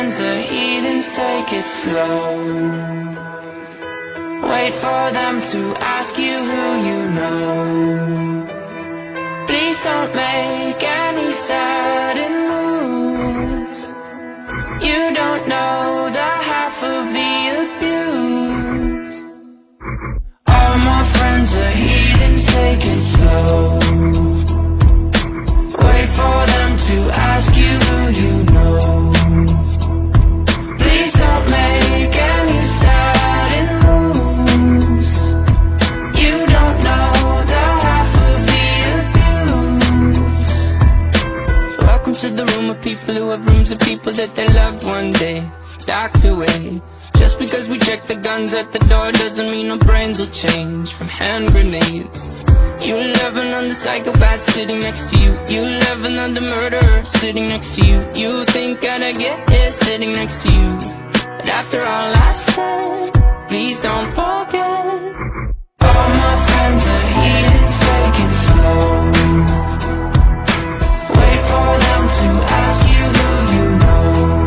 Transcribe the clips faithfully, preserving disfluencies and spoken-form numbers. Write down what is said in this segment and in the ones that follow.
friends are heathens, take it slow. Wait for them to ask you who you know. Please don't make any sudden moves. You don't know the half of the abuse. All my friends are heathens, take it slow. Wait for them to ask you who you know. Please don't make any sudden moves. You don't know the half of the abuse. Welcome to the room of people who have rooms of people that they loved one day docked away. Just because we check the guns at the door doesn't mean our brains will change from hand grenades. You love another psychopath sitting next to you. You love another murderer sitting next to you. You think I'd get here sitting next to you. But after all I've said, please don't forget. All my friends are heathens, take it slow. Wait for them to ask you who you know.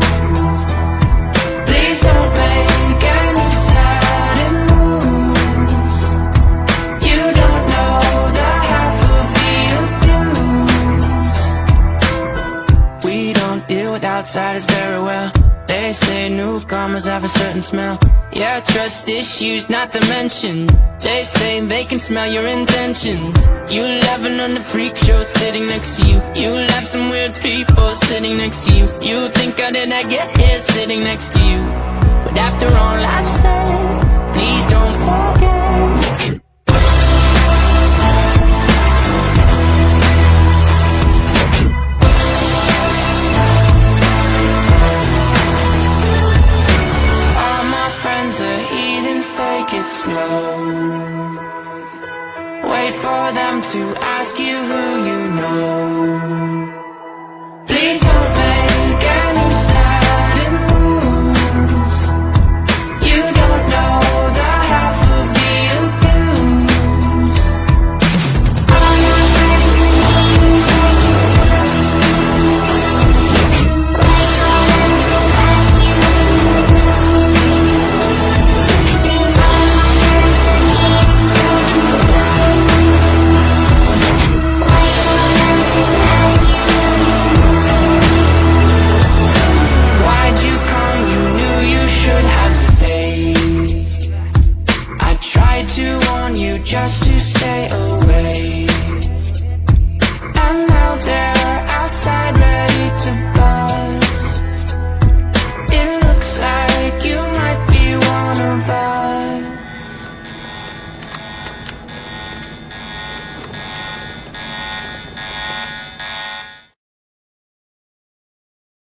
Please don't make any sudden moves. You don't know the half of the abuse. We don't deal with outsiders very well. They say newcomers have a certain smell. Yeah, trust issues not to mention. They say they can smell your intentions. You laughing on the freak show sitting next to you. You laugh some weird people sitting next to you. You think I did not get here sitting next to you. But after all I've said, please don't forget. Take it slow. Wait for them to ask you who you know.